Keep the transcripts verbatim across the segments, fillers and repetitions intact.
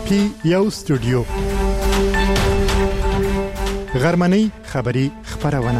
پی یو سټوډیو غرمنۍ خبری خبرونه.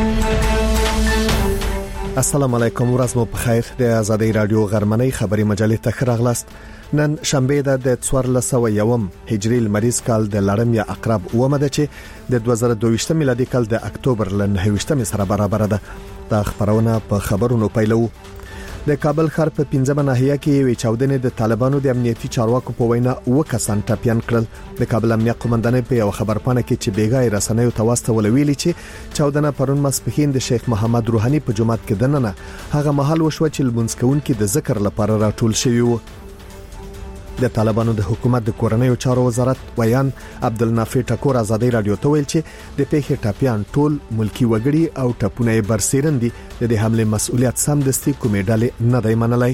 السلام علیکم، ورځ مو په خیر. د آزادۍ رادیو غرمنۍ خبری مجلې ته راغلاست. نن شنبه ده د څوارلس سوه یوم هجری لمریز کال د لړم یا عقرب اومه ده چې د دوه زره دوه ویشت میلادي کال د اکتوبر ل نهه ویشتمه سره برابر ده. دا خبرونه په خبرونو پیلو. د کابل ښار په پنځمه ناحیه کې وی چاودنې د طالبانو د امنیتي چارواکو په وینا وکسان ټاپیان کړل. د کابل امنیت قومندان په یو خبرپاڼه کې چې بیګای رسنیو تواست ولویلي چې چاودنه پرون ماسپخین د شیخ محمد روحاني په جماعت کې دننه هغه محل وشو چې لمونځکون کې د ذکر لپاره راټول شوی وو. د طالبانو د حکومت د کورنیو چارو وزارت ویان عبدالنافع ټکور آزادۍ رادیو ته ویل چې د پیښې ټاپیان ټول ملکی وګړي او ټاپونه برسیرندي د دې حمله مسؤلیت سم دستي کومې ډلې نه دی منلای.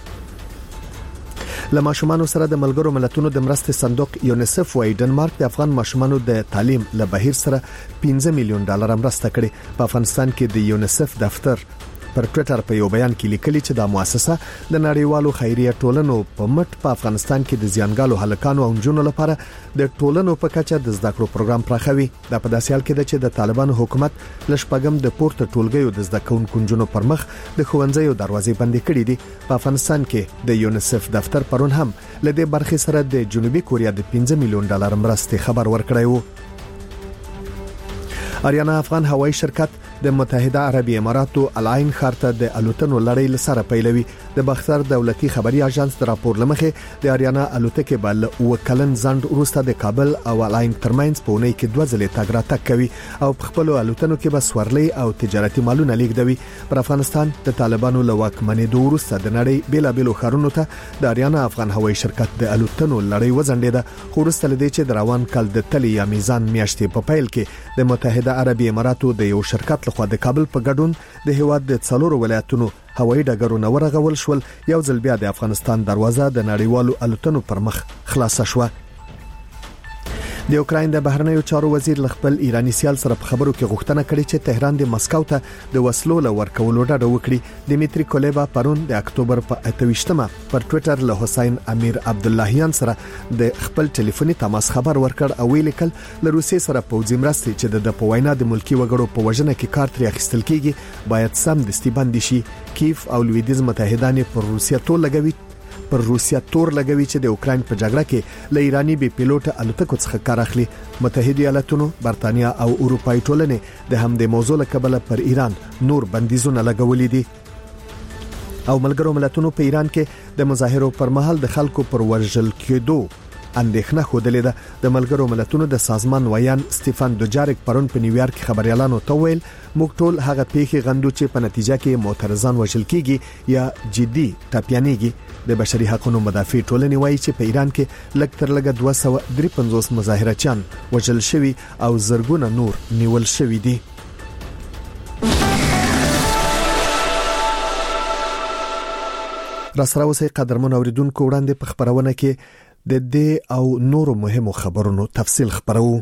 لما شومانو سره د ملګرو ملتونو د مرستې صندوق یونیسف وای ډنمارک د افغان ماشومانو د تعلیم له بهیر سره پنځه میلیون ډالر مرسته کړې. په افغانستان کې د یونیسف دفتر پر ټوئیټر په یو بیان کې لیکلي چې د مؤسسه د نړیوالو خیریه ټولنو په مټ په افغانستان کې د زیانګالو هلکانو او جنونو لپاره د ټولنو په کچه د زده کړو پروګرام پراخوي. دا په داسې حال کې ده چې د طالبانو حکومت لشپګم د پورته ټولګیو د زده کوونکو جنونو پر مخ د خوندزیو دروازې بندې کړې دي. په افغانستان کې د یونیسف دفتر پرون هم لدې برخې سره د جنوبي کوریا د پنځه میلیون ډالر مرستې خبر ورکړی وو. اریانا افغان هوایی شرکت د متحده عربی اماراتو العین خارته د الوتنو لړۍ لسره پیلوي. د بختر دولتي خبري اژانس د راپور لمخه د اریانا الوتکې بل وکلن زند وروسته د کابل او العین ترمنځ په اونۍ کې دوه ځلې تګ راتګ کوي او په خپل الوتنو کې بس ورلي او تجارتي مالونه لیږدوي. پر افغانستان د طالبانو له واکمنۍ د وروسته د نړۍ بیلابیلو خارونو ته د اریانا افغان هوایی شرکت د الوتنو لړۍ وزنډیده. خو وروسته لدی چې د روان کال د تلی یا میزان میاشتې په پیل کې د متحده عربی اماراتو د یو شرکت لخوا د کابل په ګډون د هیواد د څلورو ولایتونو هوایی ډګرونه ورغول شول. یو ځل بیا د افغانستان دروازه د نړیوالو الوتنو پر مخ خلاصه شوه. د یوکراین د بهرنیو چارو وزیر خپل ایرانی سیال سره په خبرو کې غوښتنه کړې چې تهران د مسکو ته د وسلو لور کولو ډډه وکړي. دمیتری کولیبا پرون د اکتوبر په اته ویشتمه پر ټوئیټر له حسین امیر عبداللهیان سره د خپل ټلیفوني تماس خبر ورکړ او ویل کل له روسیې سره پوځي مرستې چې د پوینا د ملکی وګړو په وژنه کې کار تر اخیستل کیږي باید سم دستي بند شي. کیف او لویدیز متحدان پر روسیا تور لګوي پر روسیا تور لګوي چې د اوکرين په جګړه کې له ایرانی بي پیلوټ الوتکو څخه کار اخلي. متحده ایالاتونو، برتانیا او اروپای ټولنې د همدې موضوع لپاره پر ایران نور بندیزونه لګولې دي. او ملګرو ملتونو په ایران کې د مظاهرو پر مهال د خلکو پر ورژل کېدو اندېښنه خوده لیده. د ملګرو ملتونو د سازمان ویان سټيفن دوجاریک پرون په نیویارک خبريالانو ته ویل موږ ټول هغه پیښې غندو چې په نتیجه کې معترضان وژل کیږي یا جدي ټاپیانېږي. د بشري حقوقو مدافع ټولنې وایي چې په ایران کې لږ تر لږه دوه سوه درې پنځوس مظاهرچیان وژل شوي او زرګونه نور نیول شوي دي. را سره اوسئ قدرمن اوریدونکو، وړاندې په خبرونه کې د دې او نورو مهمو خبرونو تفصیل خبرو.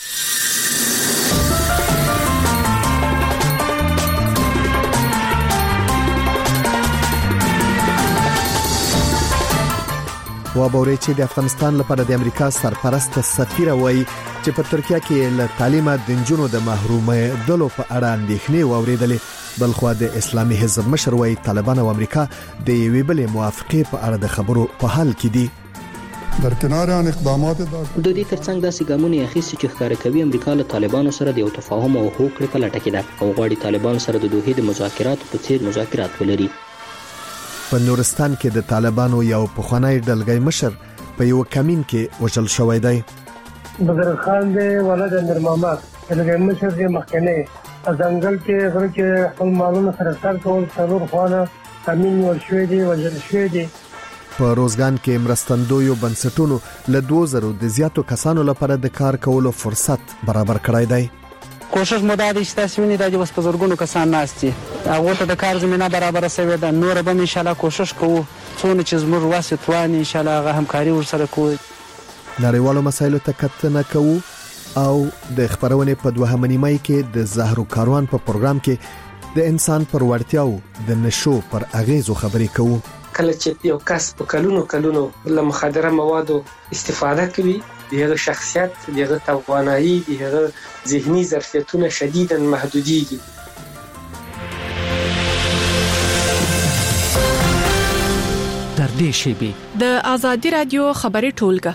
و باوري چې د افغانستان لپاره د امریکا سرپرست سفیر وایي چې په ترکیه کې له تعلیمه د جنونو د محرومۍ دلو په اړه اندېښنې واوریدلې. بلخو د اسلامي حزب مشر وایي طالبان او امریکا د یوې بلې موافقې په اړه د خبرو په حال کې دي. در کنار ان اقدامات د دې ترڅنګ داسې ګامونه اخیستي چې ښکار کوي امریکا له طالبانو سره د یو تفاهم او هوکړې په لټه کې ده او غواړي طالبان سره د دوحې د مذاکراتو په څیر مذاکرات ولري. په نورستان کې د طالبانو یو پخوانی ډلګۍ مشر په یو کمین کې وژل شوی دی. بدر خان دی ولد امیر محمد ډلګۍ مشر دی مخکنی ځنګل کې غره کې خپل مالونه سره سر کول څلور خوانه کمین ورشوي دي وژل شوی دي. په روزګان کې مرستندویو بنسټونو له دوه زره د زیاتو کسانو لپاره د کار کولو فرصت برابر کړی دی. کوشش مو دا دی چې تاسو وینئ دا چې په زرګونو کسان ناست دي، هغه ته د کار زمينه برابر شوې ده. نور به ان شاء الله کوشش کوو څونه چې زموږ واسه توان ان شاء الله هغه همکاري ورسره کوو. نړیوالو مسایلو ته کتنه کوو او د خبرونې په دوه همنیمای کې د زهرو کاروان په پروګرام کې د انسان پر وړتیاو د نشو پر اغیزو خبرې کوو. کله چې یو کس په کلونو کلونو له مخدره موادو استفاده کوي، دغه شخصیت، دغه توانایي، دغه ذهني ظرفیتونه شدیداً محدودیږي. در دې شیبې د آزادي رادیو خبري ټولګه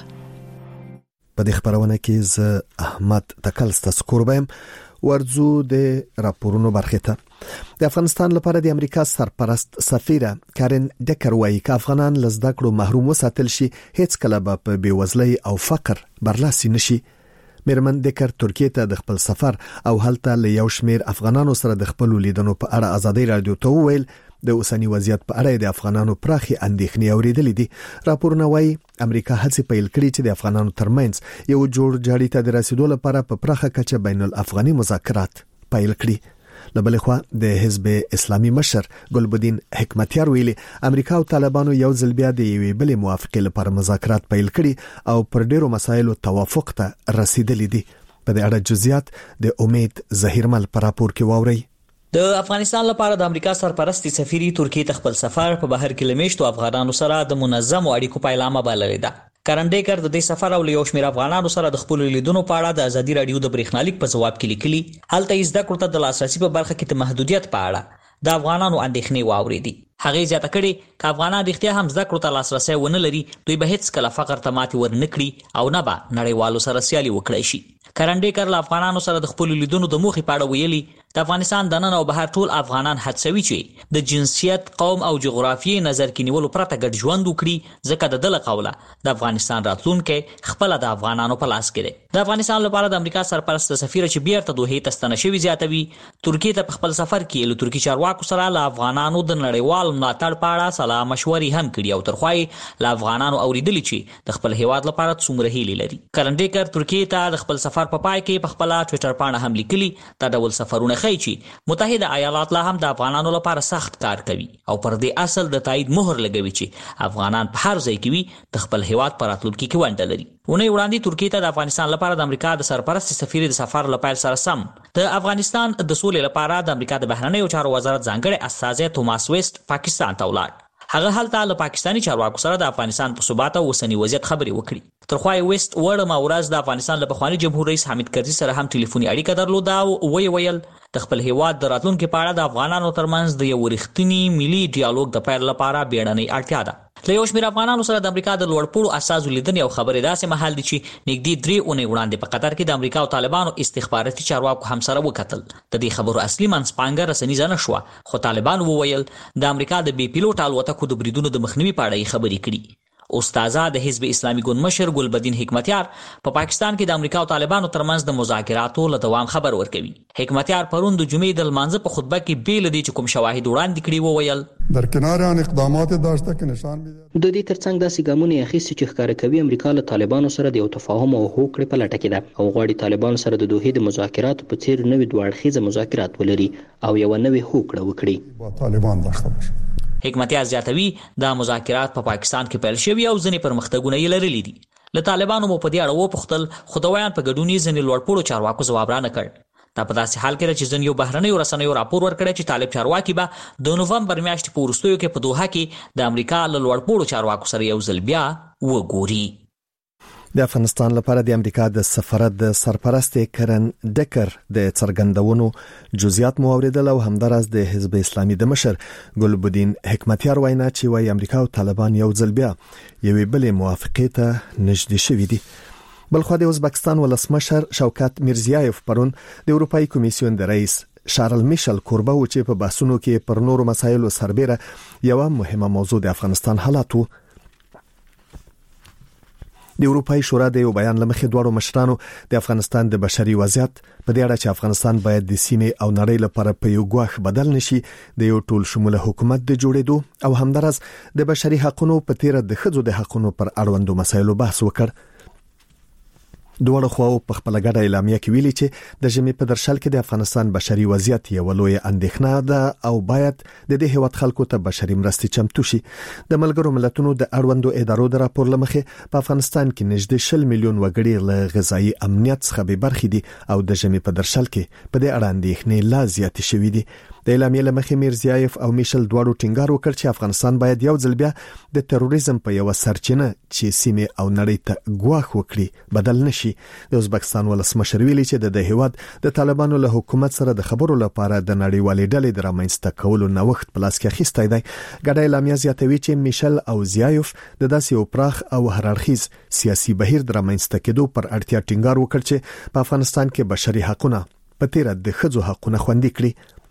په دې خبرونه کې ز احمد تکلست سکوربم ورزو د راپورونو برخه ته. د افغانستان لپاره د امریکا سرپرست سفیره کارن ډکر وایي چې افغانان لزده کړو محروم وساتل شي، هیڅ کله به په بیوزلۍ او فقر برلاسي نشي. میرمن ډکر ترکیه ته د خپل سفر او هلته له یو شمیر افغانانو سره د خپل لیدنو په اړه آزادي رادیو ته وویل د اوسنی وضعیت په اړه د افغانانو پراخي اندېښنې اوریدلې دي. راپورونه وایي امریکا هڅه پیل کړې چې د افغانانو ترمنځ یو جوړ جاړي ته د رسیدو لپاره په پراخه کچه بین الافغاني مذاکرات پیل کړي. لبل خو د حزب اسلامي مشر ګلبدین حکمتیار ویلي امریکا او طالبانو یو ځل بیا د یوې بلې موافقې لپاره مذاکرات پیل کړي او پر ډیرو مسایلو توافق ته رسیدلې دي. په دې اړه جزئیات د امید ظهیرمل پر راپور کې واوري. د افغانستان لپاره د امریکا سرپرستی سفیری ترکیه ته خپل سفر په بهر کې لمیشتو افغانانو سره د منظم اړیکو پیلامه بللې ده. کرنډیکر د دې سفر او یو شمېر افغانانو سره د خپل لیدونو په اړه د ازادي رادیو د برېښنالیک په جواب کې لیکلي. هلته یې زده کړو ته د لاسرسي په برخه کې د محدودیت په اړه د افغانانو اندېښنې واورېدې. هغه زیاته کړي چې افغانان رښتیا هم زده کړو ته لاسرسي ونه لري، دوی به هیڅ کله فقر ته ماتې ورنکړي او نه به نړیوالو سره سیالي وکړي شي. کرنډیکر له افغانانو سره د خپل لیدونو د موخې په اړه ویلي د افغانستان د نن او بهر ټول افغانان هڅوي چې د جنسیت، قوم او جغرافیې نظر کې نیولو پرته ګډ ژوند وکړي، ځکه د دله قوله د افغانستان راتلونکي خپل د افغانانو په لاس کې دی. د افغانستان لپاره د امریکا سرپرست سفیر چې بیرته دوه ته ستنه شوی زیاتوي ترکیه ته په خپل سفر کې له ترکی چارواکو سره له افغانانو د نړیوال ملاتړ په اړه سلا مشورې هم کړي او ترخوای له افغانانو اوریدلی چې د خپل هیواد لپاره څومره هیلې لري. کرنډیکر ترکیه ته د خپل سفر په پای کې په خپل ټوئیټر باندې هم لیکلي دا ډول سفرونه ښیي چې متحده ایالات لا هم د افغانانو لپاره سخت کار کوي او پر دې اصل د تایید مهر لګوي چې افغانان په هر ځای کې وي د خپل هیواد پر راتلونکي کې ونډه لري. ونې وړاندې ترکیه ته د افغانستان لپاره د امریکا د سرپرست سفیر د سفر لپاره سره سم د افغانستان د سولې لپاره د امریکا د بهرنیو چارو وزارت ځانګړی استازی توماس ویست پاکستان ته ولاړ. هغه هلته له پاکستاني چارواکو سره د افغانستان په ثبات او اوسنی وضعیت خبرې وکړي. ترخوای ویست وړم ورځ د افغانستان له پخوانی جمهور رئیس حامد کرزي سره هم ټلیفوني اړیکه درلوده او وی ویل د خپل هیواد د راتلونکو په اړه د افغانانو ترمنځ د یو رښتینی ملي ډیالوګ د پیل لپاره بیړنۍ اړتیا ده. له یو شمېر افغانانو سره د امریکا د لوړپوړو اساسو لیدنې او خبرې داسې مهال دي چې نږدې درې اونۍ وړاندې په قطر کې د امریکا او طالبانو استخباراتي چارواکو هم سره وکتل. د دې خبرو اصلي منځپانګه رسنیزه نه شوه، خو طالبان وویل د امریکا د بې پیلوټ الوتکو د بریدونو د مخنیوي په اړه خبرې کړي. استاد د حزب اسلامي ګوند مشر ګلبدین حکمتیار په پا پاکستان کې د امریکا او طالبانو ترمنځ د مذاکراتو له دوام خبر ورکوي. حکمتیار پرون د جمعې د لمانځه په خطبه کې بیل دي چې کوم شواهد وړاندې کړي وویل در کنار آن اقدامات داشته که نشان میده د دې ترڅنګ داسې ګامونه اخیستي چې ښکاره کوي امریکا له طالبانو سره د یو تفاهم او هوکړې په لټه کې ده او غواړي طالبانو سره د دوحې د مذاکراتو په څیر نوې دوه اړخیزه مذاکرات ولري او یو نوې هوکړه وکړي. با طالبان داشته باشه. حکمتیار زیاتوي دا مذاکرات په پا پاکستان کې پیل شوي او ځینې پرمختګونه یې لرلي دي. له طالبانو مو په دې اړه وپوښتل خو د ویان په ګډون یې ځینې لوړپوړو چارواکو ځواب را نه کړ. دا په داسې حال کې چې ځینې یو بهرنیو رسنیو راپور ورکړی چې طالب چارواکي به د نوفمبر میاشتې په وروستیو کې په دوحه کې د امریکا له لوړپوړو چارواکو سره یو ځل بیا وګوري. د افغانستان لپاره د امریکا د سفارت د سرپرست کرن ډکر د څرګندونو جزئیات مو اوریدل او همدارس د حزب اسلامي د مشر ګلبدین حکمتیار وینا چې وايي امریکا او طالبان یو ځل بیا یوې بلې موافقې ته نږدې شوي دي. بلخو د ازبکستان ولسمشر شوکت میرزیایف پرون د اروپאי کمیسیون د رئیس شارل میشل کوربه و چې په بحثونو کې پر نورو مسایلو سربېره یو مهمه موضوع د افغانستان حالات وو. د اروپאי شورا د یو بیان لمخې دوړو مشرانو د افغانستان د بشري وضعیت په دې اړه چې افغانستان باید د سیمې او نړۍ لپاره په یو ګواښ بدل نشي د یو ټول شموله حکومت د جوړېدو او همدارس د بشري حقوقو په تیر د ښځو د حقوقو پر اړوندو مسایلو بحث وکړ. دوړو خو په خپل ګډه اعلامیه کې ویلي چې د ژمي په درشل کې د افغانستان بشري وضعیت یو لوی اندېښنه ده او باید د دې هیواد خلکو ته بشري مرستې چمتو شي. د ملګرو ملتونو د اړوندو ادارو د راپور لمخې په افغانستان کې نږدې شل میلیون وګړي له غذایی امنیت څخه بې برخې دي او د ژمي په درشل کې په دې اړه اندېښنې لا زیاتې شوې دي. د اعلامیې لمخې میرزیایف او میشل دواړو ټینګار وکړ چې افغانستان باید یو ځل بیا د تروریزم په یو سرچینه چې سیمه او نړۍ ته ګواښ وکړي بدل نشي. د ازبکستان ولسمشر ویلي چې د هیواد د طالبانو له حکومت سره د خبرو لپاره د نړیوالې ډلې د رامنځته کولو نوښت په لاس کې اخیستی دی. ګډه اعلامیه زیاتوي چې میشل او زیایف د داسې یو پراخ او هررخیز سیاسي بهیر د رامنځته کېدو پر اړتیا ټینګار وکړ چې په افغانستان کې بشري حقوقونه په تیر د ښځو حقوقونه خوندي کړي.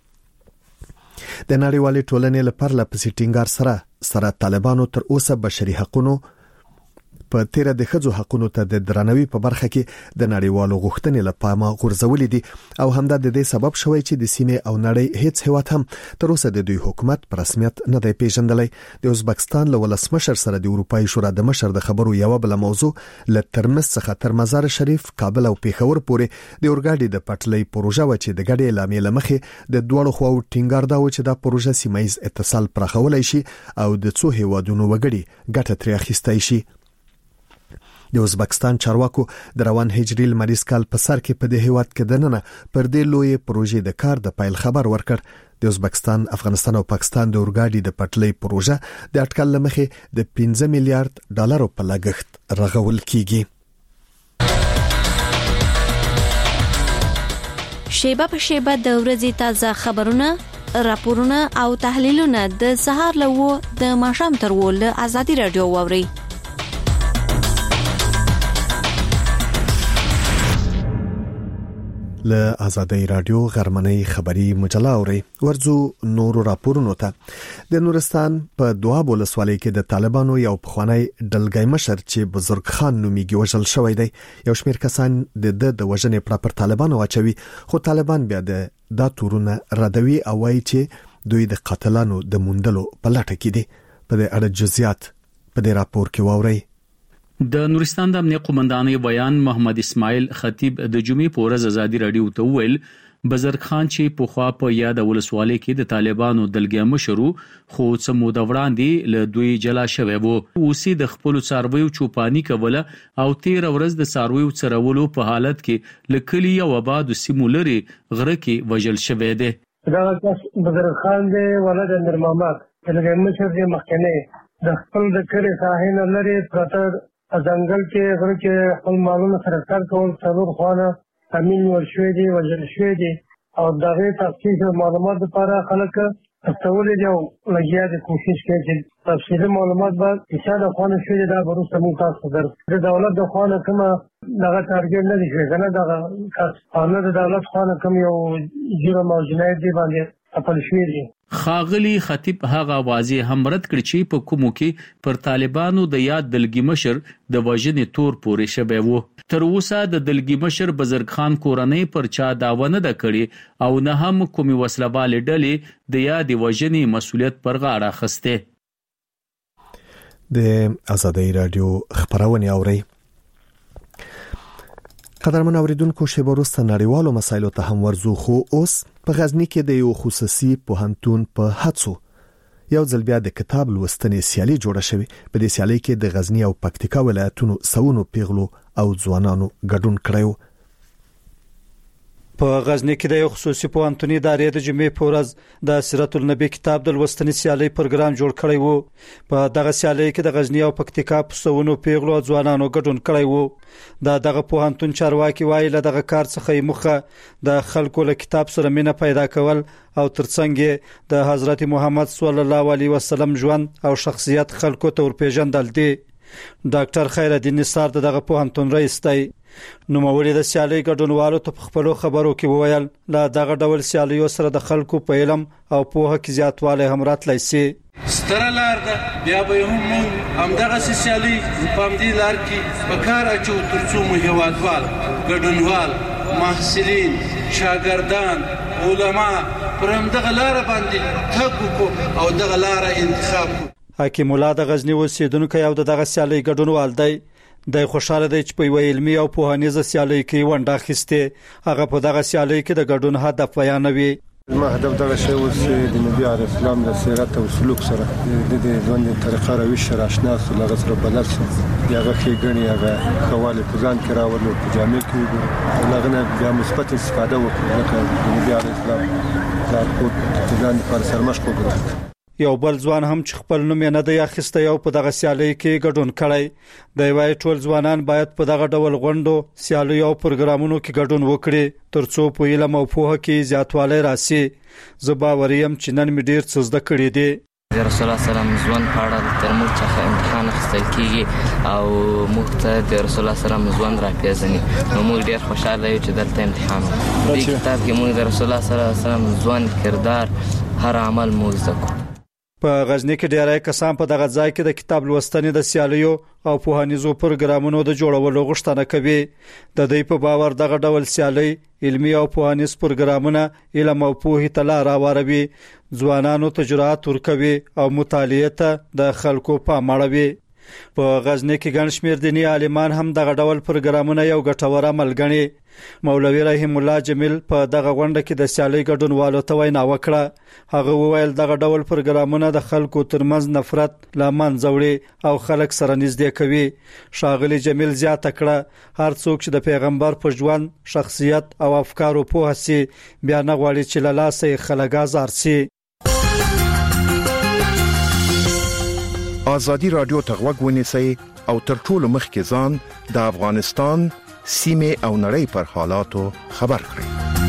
د نړیوالې ټولنې لپاره لپسې ټینګار سره سره طالبانو تر اوسه بشري حقوقونه په تیر د ښځو حقوقو ته د درناوي په برخه کې د نړیوالو غوښتنې لپاره غورځولې دي او همدا د دې سبب شوی چې د سیمه او نړۍ هیڅ هیواد هم تر اوسه د دوی حکومت په رسمیت نه دی پیژندلی. د ازبکستان له ولسمشر سره د اروپאי شورا د مشر د خبرو یو بل موضوع ل ترمس څخه تر مزار شریف، کابل او پیښور پورې د اورګاډي د پټلۍ پروژه و چې د ګډې اعلامیې لمخې د دوړو خواو ټینګار دا و چې دا پروژه سیمایي اتصال پراخولای شي او د څو هیوادونو وګړي ګټه ترې اخیستای شي. د ازبکستان چارواکو د روان هجري لمریز کال په سر کې په دې هیواد کې دننه پر دې لوی پروژې د کار د پایل خبر ورکړ. د ازبکستان، افغانستان او پاکستان د اورګاډي د پټلۍ پروژه د اټکل لمخې د پنځه میلیارډ ډالرو په لګښت رغول کیږي. شیبه په شیبه د ورځې تازه خبرونه، راپورونه او تحلیلونه د سهار لوو د ماښام تر ول ازادي رادیو ووري. له ازادي رادیو غرمنۍ خبری مجله اوري. ورځو نور راپورونو ته. د نورستان په دواب ولسوالۍ کې د طالبانو یو پخوانی ډلګۍ مشر چې بزرګ خان نومیږي وژل شوی دی. یو شمېر کسان د د وژنې پر پر طالبانو واچوي، خو طالبان بیا د دا تورونه ردوي او وايي چې دوی د قاتلانو د موندلو په لټه کې دي. په دې اړه جزئیات په دې راپور کې واورئ. د نورستان د امنیت قومندانۍ بیان محمد اسماعیل خطیب د جمعې په ورځ ازادي رادیو ته وویل بزرګ خان چې په خوا په یاد ولسوالۍ کې د طالبانو دلګي مشرو خو څه موده وړاندې له دوی جلا شوی وو. اوسې د خپل څارویو چوپانی کوله او تیر ورځ د څارویو څرولو په حالت کې لکلی او آباد سیمو لري غره کې وژل شوی دی. دا بزرګ خان دی ولادت نرمامات دلګي مشر دی مخکنه د خپل د کړي ساحل لري پرته ځنګل کې غره کې خپل مالونه سره کار کول څلور خوانه امین ورشوي دي وجل شوي دي او دغه تفصیل معلومات لپاره خلک استولې دي او لګیا دي کوشش کوي چې تفصیلي معلومات به اشاره خوانه شوي دا وروسته موږ تاسو در د دولت د خوانه کومه دغه ټارګټ نه دي شوی نه دغه قانون د دولت خوانه کوم یو جرم او جنایت دی باندې خپل شوی دي. خاغلی خطیب هغه واضح هم رد کړ چې په کومو کې پر طالبانو د یاد دلګي مشر د وژنې تور پورې شوی وو. تر اوسه د دلګي مشر بزرګ خان کورنۍ پر چا داوا نه ده کړې او نه هم کومي وسلوالې ډلې د یاد وژنې مسولیت پر غاړه اخیسته. د ازادي رادیو خبرونه اوري. قدرمن اوریدونکو شی وروسته نړیوالو مسایلو ته هم ورزو، خو اوس په غزنی کې د یو خصوصي پوهنتون په هڅو یو ځل بیا د کتاب لوستنې سیالي جوړه شوې. په دې سیالي کې د غزنی او پکتیکا ولایتونو سونو پیغلو او ځوانانو ګډون کړیو. په غزنی کې د یو خصوصي پوهنتون ادارې د جمعې په ورځ د سیرت النبی کتاب د لوستنې سیالي پروګرام جوړ کړی وو. په دغه سیالي کې د غزنی او پکتیکا په سونو پیغلو او ځوانانو ګډون کړی وو. دا دغه پوهنتون چارواکي وایي له دغه کار څخه مخه د خلکو له کتاب سره مینه پیدا کول او ترڅنګ د حضرت محمد صلی الله علیه وسلم ژوند او شخصیت خلکو ته ورپېژندل دي. ډاکټر خیر الدین نثار دغه پوهنتون رئیس دی. نو موري د سیالي ګډونوالو ته خپل خبرو کې وویل لا دغه ډول سیالیو سره د خلکو په علم او پوهه کې زیاتوالی هم راتلی سي. ستره لار ده بیا به هم همدغه سیالي په همدې لار کې په کار اچو ترڅو مو هیوادوال ګډونوال محصلین شاګردان علما پر همدغه لار باندې تګ او دغه لار انتخاب کو. حکیم الله د غزنی اوسیدونکو یو دغه سیالي ګډونوال دی. د خوشاله دی چې په علمي او پوهنیزه سیالي کې ونډه اخیسته. هغه په دغه سیالي کې د ګډون هدف بیانوي. ما هدف دغه شی اوس د نبی عليه السلام د سیرت او سلوک سره د دې ژوند طریقه راوي سره آشنا سره لږ سره بلل شي هغه کې غني هغه خواله پزان کې راوړل په جامع کې او هغه نه بیا مثبت استفاده وکړي لکه د نبی عليه السلام دا په ځان پر سرمش کوګره. یو بل ځوان هم چې خپل نوم نه دی اخیسته یو په دغه سیالي کې ګډون کړی دی وایي ټول ځوانان باید په دغه ډول غونډو سیالي او پروګرامونو کې ګډون وکړي ترڅو په علم او پوهه کې زیاتوالی راسي. زه باوریم چې نن مې ډیر څه زده کړي دي. د رسول الله سلام ځوان په اړه تر موږ څخه امتحان اخیستل کیږي او موږ ته د رسول الله سلام ځوان راپېژني نو موږ ډیر خوشاله یو چې دلته امتحان وکړو. په کتاب کې موږ د رسول الله سلام ځوان کردار هر عمل موږ زده کړو. په غزنی کې ډیری کسان په دغه ځای کې د کتاب لوستنې د سیالیو او پوهنیزو پروګرامونو د جوړولو غوښتنه کوي. د دوی په باور دغه ډول سیالي علمي او پوهنیز پروګرامونه علم او پوهې ته لار هواروي، ځوانانو ته جرأت ورکوي او مطالعې ته د خلکو پام اړوي. په غزنی کې ګڼ شمېر دیني عالمان هم دغه ډول پروګرامونه یو ګټور عمل ګڼي. مولوي رحیم الله جمیل په دغه غونډه کې د سیالي ګډونوالو ته وینا وکړه. هغه وویل دغه ډول پروګرامونه د خلکو ترمنځ نفرت له منځه وړي او خلک سره نږدې کوي. ښاغلي جمیل زیاته کړه هر څوک چې د پیغمبر په ژوند، شخصیت او افکارو پوه سي بیا نه غواړي چې له لاسه یې خلک آزار سي. ازادي رادیو ته غوږ ونیسئ او تر ټولو مخکې ځان د افغانستان سیمه او نړۍ پر حالاتو خبر کړئ.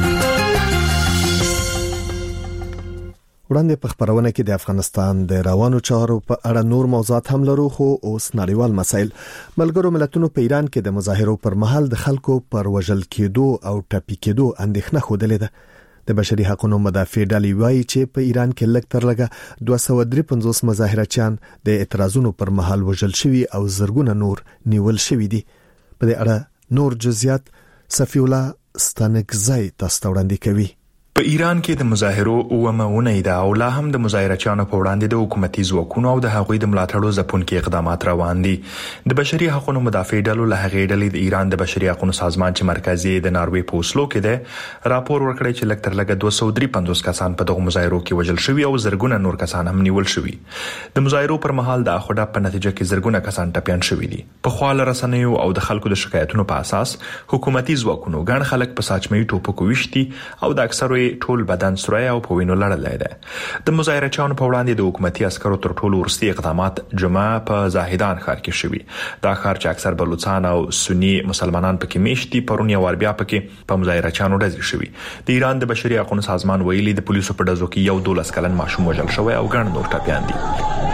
وړاندې په خبرونه کې د افغانستان د روانو چارو په اړه نور موضوعات هم لرو، خو اوس نړیوال مسایل. ملګرو ملتونو په ایران کې د مظاهرو پر مهال د خلکو پر وژل کېدو او ټپي کېدو اندېښنه خوده ده. د بشري حقوقو مدافع ډلې وایي چې په ایران کې لږ تر لږه دوه سوه درې پنځوس مظاهرچیان د اعتراضونو پر مهال وژل شوي او زرګونه نور نیول شوي دي. په دې اړه نور جزئیات صفی الله ستانکزی تاسو ته وړاندې کوي. په ایران کې د مظاهرو اومه ونې ده او لا هم د مظاهرچیانو په وړاندې د حکومتي ځواکونو او د هغوی د ملاتړو ځپونکي اقدامات روان دي. د بشري حقوقو مدافع ډلو له هغې ډلې د ایران د بشري حقوقو سازمان چې مرکزي د ناروې په اوسلو کې ده راپور ورکړی چې لږ تر لږه دوه سوه درې پنځوس کسان په دغه مظاهرو کې وژل شوي او زرګونه نور کسان هم نیول شوي. د مظاهرو پر مهال د اخوډه په نتیجه کې زرګونه کسان ټپیان شوي دي. په خواله رسنیو او د خلکو د شکایتونو په اساس حکومتي ځواکونو ګڼ خلک په ساچمي ټوپکو وشتي او د اکثرو ټول بدن سوریا او په وینو لړلای ده. د مظاهرچیانو په وړاندې د حکومتي عسکرو تر ټولو وروستي اقدامات جمعه په زاهدان ښار کې شوي. دا ښار چې اکثر بلوچستان او سنی مسلمانان پکې میشتي پرون یو ور بیا پکې په مظاهرچیانو ډزې شوي. د ایران د بشري حقوقو سازمان ویلي د پولیسو په ډزو کې یو دولس کلن ماشوم وژل شوی او ګڼ نور ټپیان دي.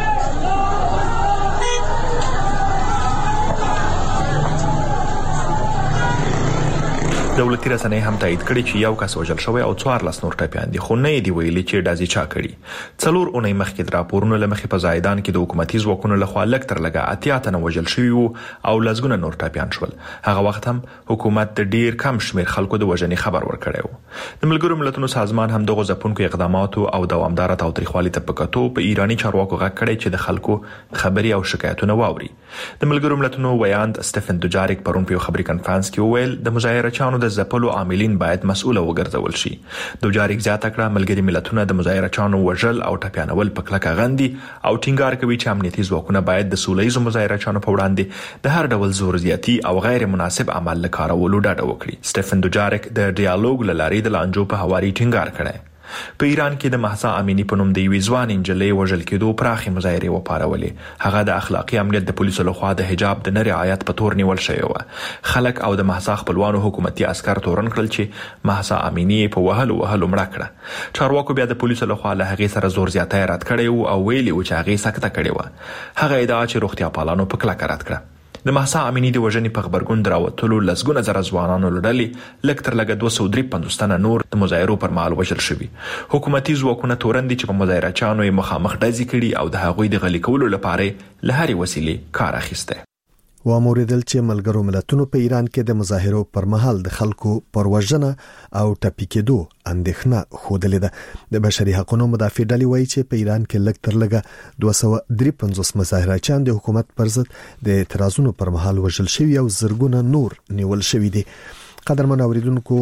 دولتي رسنۍ هم تایید کړي چې یو کس وژل شوی او څوارلس نور ټپیان دي، خو نه دی ویلي چې ډزې چا کړي. څلور اونۍ مخکې د راپورونو له مخې په زاهدان کې د حکومتي ځواکونو لخوا لږ تر لږه اتیا تنه وژل شوي وو او لسګونه نور ټپیان شول. هغه وخت هم حکومت د ډیر کم شمیر خلکو د وژنې خبر ورکړی و. د ملګرو ملتونو سازمان هم دغه ځپونکو اقداماتو او دوامداره تاوتریخوالي ته په کتو په ایرانی چارواکو غږ کړی چې د خلکو خبري او شکایتونه واوري. د ملګرو ملتونو ویاند سټیفن دوجاریک پرون په خبري کانفرنس کې وویل د مظاهرچیانو د ځپلو عاملین باید مسؤل وګرځول شي. دوجاریک زیاته کړه ملګري ملتونه د مظاهرچیانو وژل او ټپیانول په کلکه غندي او ټینګار کوي چې امنیتي ځواکونه باید د سولهییزو مظاهرچیانو په وړاندې د هر ډول زور زیاتی او غیر مناسب عمل له کارولو ډډه وکړي. سټیفن دوجاریک د ډیالوګ له لارې د لانجو په هواري ټینګار کړی. په ایران کې د مهسا امینی په نوم د یوې ځوان نجلۍ وژل کېدو پراخې مظاهرې وپارولې. هغه د اخلاقي امنیت د پولیسو لخوا د حجاب د نه رعایت په تور نیول شوی و. خلک او د مهسا خپلوانو حکومتي عسكر تورن کړل چې مهسا امینی په وهلو وهلو مړه کړه. چارواکو بیا د پولیسو لخوا له هغې سره زور زیاتی رد کړی او ویلي و چې هغې سکته کړې وه. هغه ادعا چې روغتیا پالانو په کلکه رد کړه. د مهسا امینی د وژنې په خبرګون دراوتلو لسګونه زره ځوانانو لړلې لږ تر لږه دوه سوه درې پنځوس تنه نور د مظاهرو پر مهال وژل شوي. حکومتي ځواکونه تورن دي چې په مظاهرچیانو یې مخامخ ډزې کړي او د هغوی د غلي کولو لپاره له هرې وسیلې کار اخیستی. واموریدل چې ملګرو ملتونو په ایران کې د مظاهرو پر مهال د خلکو پر وژنه او ټپي کېدو اندېښنه خوده ده. د بشري حقوقو مدافع ډلې وایي چې په ایران کې لږ تر لږه دوه سوه درې پنځوس مظاهرچیان د حکومت پر ضد د اعتراضونو پر مهال وژل شوي او زرګونه نور نیول شوي دي. قدرمن اوریدونکو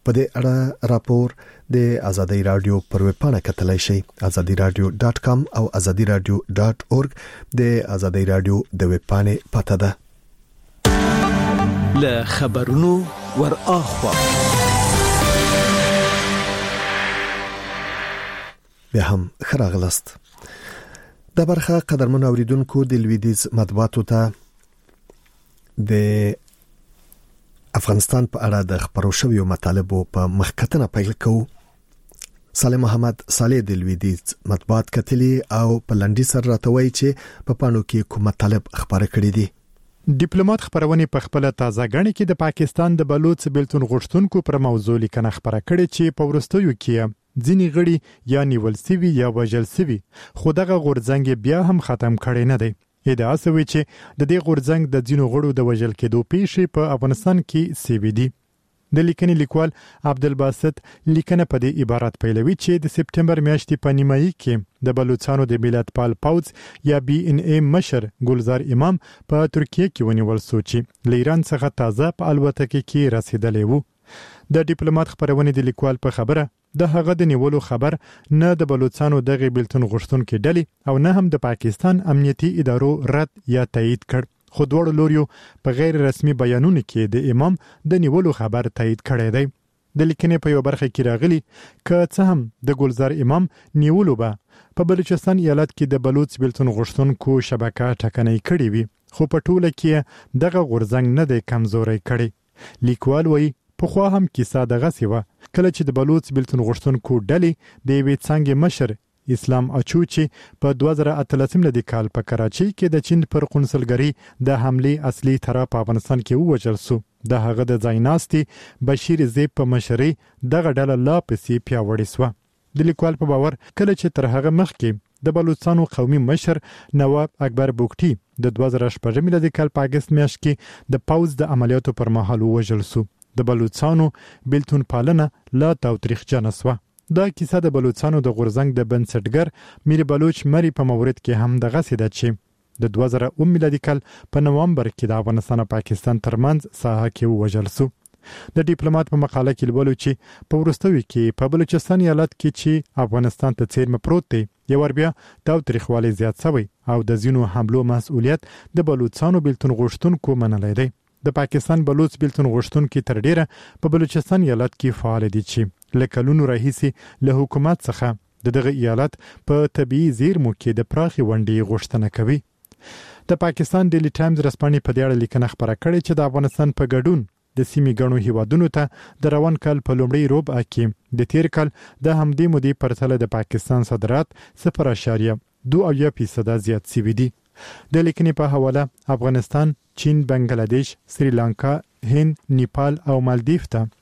په دې اړه راپور د ازادي رادیو پر ویب پاڼه کتلای شئ azadi radio dot com او azadi radio dot org د ازادي رادیو د ویب پاڼې پته ده. له خبرونو ور اخوا به هم خراغلست. د برخه قدرمن اوریدونکو د لویدیز مطبوعاتو ته د افغانستان په اړه د خبرو شویو مطالبو په مخکتنه پیل کوو. صالح محمد صالح د لویدیز مطبوعات کتلی او په لنډی سر راتوي چې په پانو کې کوم مطالب خبره کړی دي. ډیپلوماټ خبرونه په خپل تازه غړي کې د پاکستان د بلوچ بیلتون غشتونکو پر موضوع لیکنه خبره کړې چې په ورستیو کې ځینی غړي یا نیول سوي یا وژل سوي خو دغه غورځنګ بیا هم ختم کړي نه دی. ادعا شوی چې د دې غورځنګ د ځینو غړو د وژل کېدو پیښې په افغانستان کې سوي دي. د لیکنې لیکوال عبدالباسط لیکنه په دې عبارت پیلوي چې د سپټمبر میاشتې په نیمایي کې د بلوچستان د ملت پال پاوز یا بي ان اي مشر ګلزار امام په ترکیه کې ونیول شو چې له ایران څخه تازه په الوتکه کې رسیدلی وو. د ډیپلوماټ خبرونه د لیکوال په خبره د هغه د نیولو خبر نه د بلوچستانو دغه بیلتون غشتونکو ډلې او نه هم د پاکستان امنیتي ادارو رد یا تایید کړ. خو دوړ لوريو په غیر رسمي بیانونو کې د امام د نیولو خبر تایید کړی دی. د لیکنې په یو برخه کې راغلي که څه هم د ګلزار امام نیولو به په بلوچستان ایالت کې د بلوچ بیلتون غشتونکو شبکه ټکنۍ کړې وي خو په ټوله کې دغه غورځنګ نه دی کمزوري کړی. لیکوال وایي په خو هم کیسه دغه سیوه کله چې د بلوچ بیلتون غشتونکو ډلې د وی څنګه مشر اسلام اچو چې په دوه زره اتلسم لدی کال په کراچي کې د چین پر قونسلګری د حمله اصلي طرف په افغانستان کې ووجل سو. د هغه د ځایناستي بشیر زیب په مشرۍ دغه ډله لا پسې پیاوړې سو. د لیکوال په باور کله چې تر هغه مخکې د بلوچستانو قومي مشر نواب اکبر بوکټي د دوه زره شپږم لدی کال په اگست میاشت کې د پاوز د عملیاتو پر مهال ووجل سو. د بلوچستانو بیلتون پالنه لا تاوتریخجنه سوه. دا کیسه د بلوچستانو د غورځنګ د بنسټګر میر بلوچ مری په مورد کې هم دغه سیده چې د دوه زره اووه میلادي کال په نوامبر کې د افغانستان او پاکستان ترمنځ ساحه کې وژل سو. د ډیپلوماټ په مقاله کې لولو چې په ورستوي کې په بلوچستان ایالت کې چې افغانستان ته څیر مپروت دی یو ور بیا تاوتریخوالی زیات شوی او د زینو حملو مسؤلیت د بلوچستانو بیلتون غشتونکو منلای دی. د پاکستان بلوچ بیلتون غشتونکو تر ډیره په بلوچستان ایالت کې فعال دي چې لکلونو راهیسي له حکومت څخه دغه ایالت په طبيعي زیرمو کې د پراخي ونډې غوښتنه کوي. د پاکستان ډیلی ټایمز رسپانې په دې اړه لیکنه خبره کړې چې د افغانستان په ګډون د سیمې ګڼو هیوادونو ته د روان کال په لومړي ربع کې د تیر کال د همدې مودې پرتله د پاکستان صادرات صفر اعشاریه دوه فیصد زیات شوي دي. د لیکنې په حواله افغانستان، چین، بنگلاديش، سریلانکا، هند، نیپال او مالدیف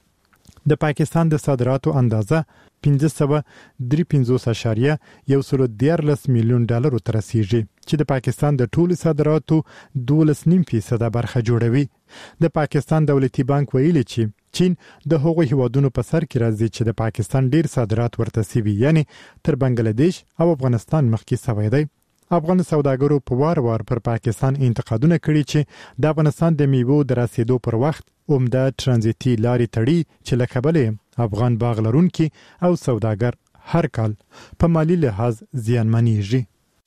ته د پاکستان د صادراتو اندازه پنځه سوه درې پنځوس اعشاریه یو سل دیارلس میلیون ډالر تر رسیدي چې د پاکستان د ټولو صادراتو دولس نیم فیصد برخه جوړوي. د پاکستان دولتي بانک ویلي چې چین د هغو هیوادونو په سر کې راځي چې د پاکستان ډیر صادرات ورته سوي یعنی تر بنگلاديش او افغانستان مخکې سوي دی. افغان سوداګرو په وار وار پر پاکستان انتقادونه کړي چې د افغانستان د میوو د رسیدو پر وخت عمده ترانزیتي لارې تړي چې له کبله افغان باغ لرونکي او سوداګر هر کال په مالی لحاظ زیانمنېږي.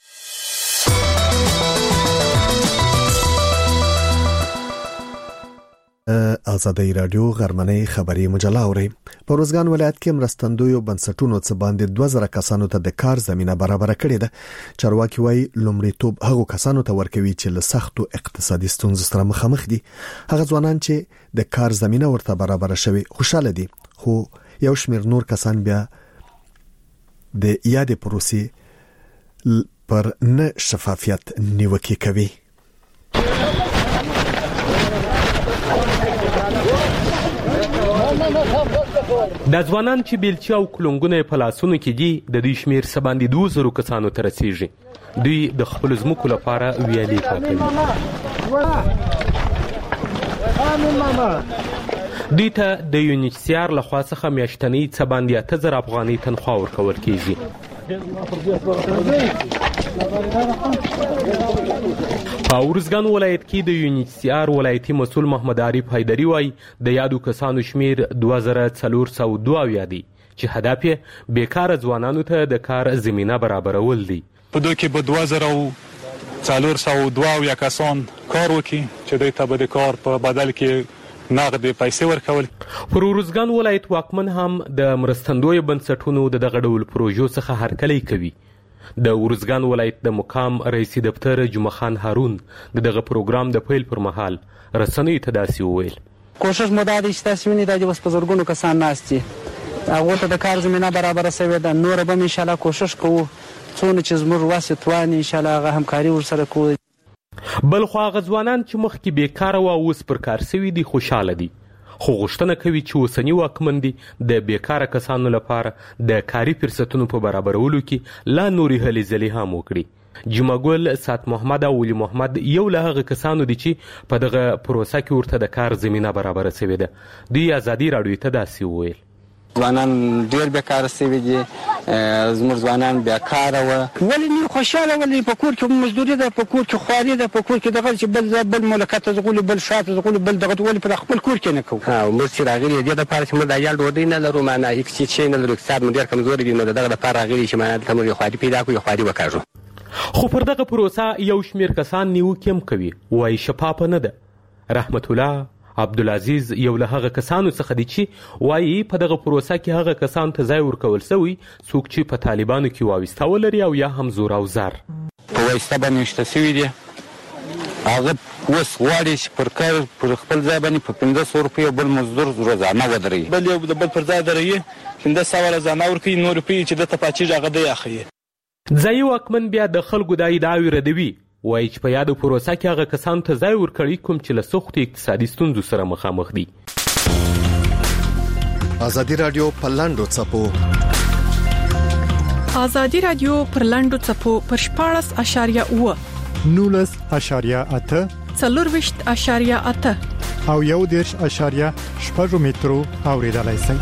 ازادي رادیو غرمنۍ خبري مجله اوري. په روزګان ولایت کې مرستندویو بنسټونو څخه باندې دوه زره کسانو ته د کار زمينه برابر کړې ده. چارواکي وايي لومړیتوب هغو کسانو ته ورکوي چې له سختو اقتصادي ستونزو سره مخامخ دي. هغه ځوانان چې د کار زمينه ورته برابر شوي خوشاله دي خو یو شمېر نور کسان بیا د یادې پروسې پر نه شفافیت نیوکه کوي. د ځوانان چې بیلچې او کلونګونه په لاسونو کې دي د دوی شمیر څه باندې دوه زره کسانو ته رسیږي. دوی د خپل ځمکو لپاره ویالې پاکوي. دوی ته د یونیسیار لخوا څخه میاشتنی څه باندې اته زره افغانۍ تنخوا ورکول کیږي. په ارزګان ولایت کې د یونیسیار ولایتي مسؤل محمد عارف حیدري وایي د یادو کسانو شمیر دوه زره څلور سوه دوه اویا دی چې هدف یې بیکاره ځوانانو ته د کار زمینه برابرول دی. په دوی کې به دوه زره څلور سوه دوه اویا کسان کار وکړي چې دوی ته به د کار په بدل کې نغد پیسې ورکول. پر ارزګان ولایت واکمن هم د مرستندوی بنسټونو د دغه ډول پروژو څخه هرکلی کوي. د ارزګان ولایت د مقام رئیس دفتر جمعه خان هارون د دغه پروګرام د پیل پر مهال رسنیو ته داسې وویل: کوشش مو دا دی چې تاسو وینئ دا چې اوس په زرګونو کسان ناست دي، هغو ته د کار زمینه برابره شوې ده. نوره به هم انشاءالله کوشش کوو څونه چې زموږ وس توان انشاءالله هغه همکاري ورسره کوو. بل خو هغه ځوانان چې مخکې بیکاره وو اوس پر کار سوي دي خوشحاله دي، خو غوښتنه کوي چې اوسني واکمن دي د بیکاره کسانو لپاره د کاري فرصتونو په برابرولو کې لا نورې هلې ځلې هم وکړي. جمعه ګل، سات محمد او ولی محمد یو له هغه کسانو دي چې په دغه پروسه کې ورته د کار زمینه برابره شوې ده. دوی ازادي راډیو ته داسې وویل: ځوانان ډېر بیکاره شوي دي، زموږ ځوانان بیکاره وه. ولې نه خوشحاله، ولې په کور کې مزدوري ده، په کور کې خواري ده، په کور کې دغه چې بل بل مملکت ته ځغلو، بل شاته ځغلو، بل دغه ولې په خپل کور کې نه کوو. او موږ چې راغلي دې دپاره چې موږ د عیال ډوډۍ نه لرو، معنا هېڅ شی نه لرو، اقتصاد مو ډېر کمزوری دی، نو د دغه دپاره راغلي چې معنا دلته موږ یو خواري پیدا کړو، یو خواري وکاږو. خو پر دغه پروسه یو شمېر کسان نیوکې هم کوي، وایي شفافه نه ده. رحمت الله عبدالعزیز یو له هغه کسانو څخه دی چې وایي په دغه پروسه کې هغه کسانو ته ځای ورکول شوی څوک چې په طالبانو کې وابسته ولري او یا هم زور او زر په واسطه باندې ویشته شوي دي. هغه اوس غواړي چې پر کار پر خپل ځای باندې په پنځه سوه روپۍ بل مزدور روزانه ودروي، بل یو د بل پر ځای دروي، پنځه سوه روزانه ورکوي، نور روپۍ چې دته پاچېږي هغه دی اخلي. ځایي واکمن بیا د خلکو دا ادعاوې ردوي، وایي چې په یادو پروسه کې هغه کسانو ته ځای ورکړی کوم چې له سختو اقتصادي ستونزو سره مخامخ دي. ازادي راډیو په لاندو څپو ازادي راډیو پر لاندو څپو پر شپاړس اشاریه اوه نولس اشاریه اته څلورویشت اشاریه اته او یو دېرش اشاریه شپږ مترو اوریدلای شئ.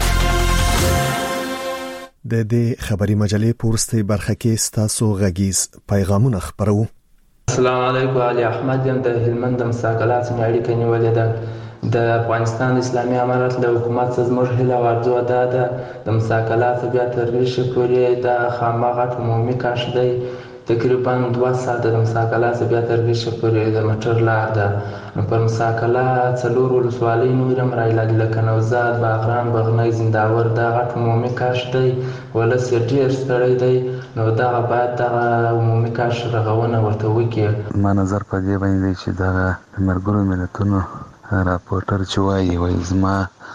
د دې خبري مجلې پورسته برخه کې ستاسو غږیز پیغامونه خبرو. السلام علیکم، علي احمد یم د هلمند د مساکلات څخه اړیکه نیولې ده. د افغانستان د اسلامي امارت له حکومت څخه زموږ هیله او ارزو ده ده د مساکلات بیا تر ریښې پورې د خامغه عمومي کاش دی. تقریبا دوه ساعته د مساکلات بیا تر ریښې پورې د موټر لار ده. نو پر مساکلات څلور ولسوالۍ نور هم راایله لکه نوزاد، باغران، بغنی، زنداور دا غټ عمومي کاش دی. ولس یې ډېر ستړی دی، نو دغه باید دغه عمومي کاش رغونه ورته وکړي. ما نظر په دې باندې دی چې دغه ملګرو ملتونو راپورټر چې وایي وایي زما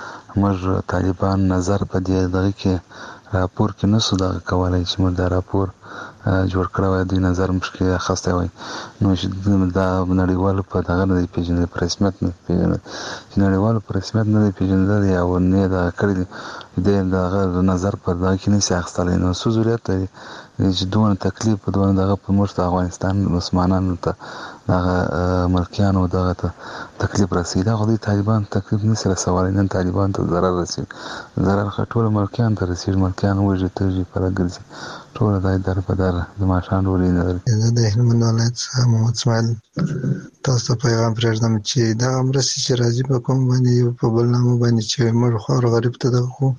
موږ طالبان نظر په دې دغه کې راپور کې نسو دغه کولی چې موږ دا راپور جوړ کړی وای، دوی نظر مشکل اخیستی وای. نو چې دا نړیوالو په دغه نه دی پېژندلی، په رسمیت نه دی پېژندلی، چې نړیوالو په رسمیت نه دی پېژندلی او نه یې دغه کړي دي، دی دغه نظر پر دغه کې نشي اخیستلی. نو څه ضرورت لري چې دونه تکلیف په دونه دغه په موږ ته افغانستان مسلمانانو ته دغه ملکیانو دغه ته تکلیف رسېږي. دغه دوی طالبان تکلیف نشي رسولی، نن طالبان ته ضرر رسېږي، ضرر خو ټولو ملکیانو ته رسېږي، ملکیان وږي تږي پره ګرځي، ټوله دا در په در د ماښام ډوډۍ نه لري. زه د هلمند ولایت څخه محمد اسماعیل تاسو ته پیغام پرېږدم چې دغه مرستې چې راځي په کوم باندې یو په بل نامه باندې چې موږ خوار غریب ته دغه خو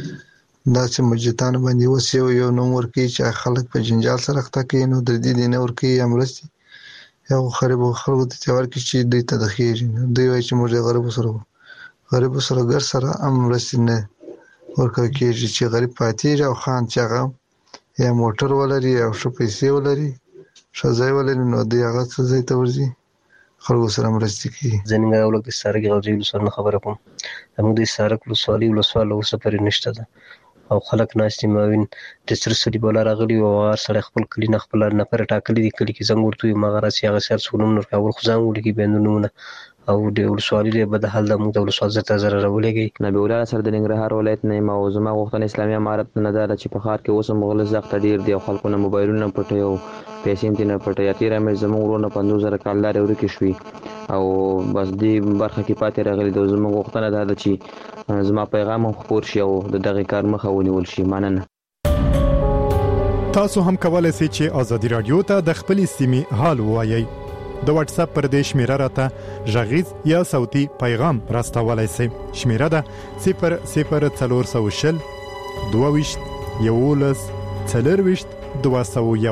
داسې مجتانو باندې اوس یو یو نوم ورکوي چې خلک په جنجال سره اخته کوي، نو د دې دې نه ورکوي یا مرستې یو غریبو خلکو ته چې ورکړي چې دوی ته د خېږي. دوی وایي چې موږ د غریبو سره غریبو سره ګر سره هم مرستې نه ورکول کېږي، چې غریب پاتېږي او خان چې هغه یا موټر ولري او ښه پیسې ولري، ښه ځای ولري، نو دوی هغه څه ځای ته ورځي خلکو سره مرستې کوي. زه نن یو لږ د سارک غوجې ولسوالۍ نه خبره کوم. زموږ د سارک ولسوالۍ ولسوال اوسه پورې نشته ده او خلک ناست دي. ماوین د سره سړي بولا راغلي او هر سړی خپل کلي نه خپل نفر ټاکلي دي، کلي کې زنګ ورته وي مغه راسي هغه سر څوک نوم نور کول خو ځان ولیکي بیا نومونه او د ولسوالۍ له بد حال د موږ د ولسوال زړه ته ضرر ولګي. نبی الله سره د ننګرهار ولایت نه یم او زما غوښتنه اسلامي امارت نه ده چې په ښار کې اوس هم مغلس زغته ډېر دی او خلکو نه موبایلونه پټوي او پیسې هم ترې نه پټوي. تېره میاشت زموږ ورونه پنځوس زره کالدارې ورکې شوي او بس دې برخه کې پاتې راغلي ده. زموږ غوښتنه دا ده چې زما پیغام هم خپور شي او د دغې کار مخه ونیول شي. مننه. تاسو هم کولای شئ چې ازادي رادیو ته د خپل سیمې حال ووایئ. د واتس اپ پر دې شمیره راته ژغیز یا صوتي پیغام راستولای شئ. شمیره ده صفر صفر څلور سوه شل دوه ویشت یولس څلور ویشت دوه سوه یو.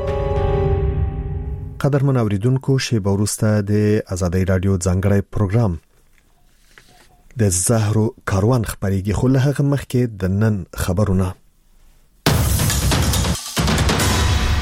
قدرمن اوریدونکو، شیبه وروسته د ازادي رادیو ځانګړی پروګرام د زهرو کاروان خبريږي، خو له هغه مخکې د نن خبرونه.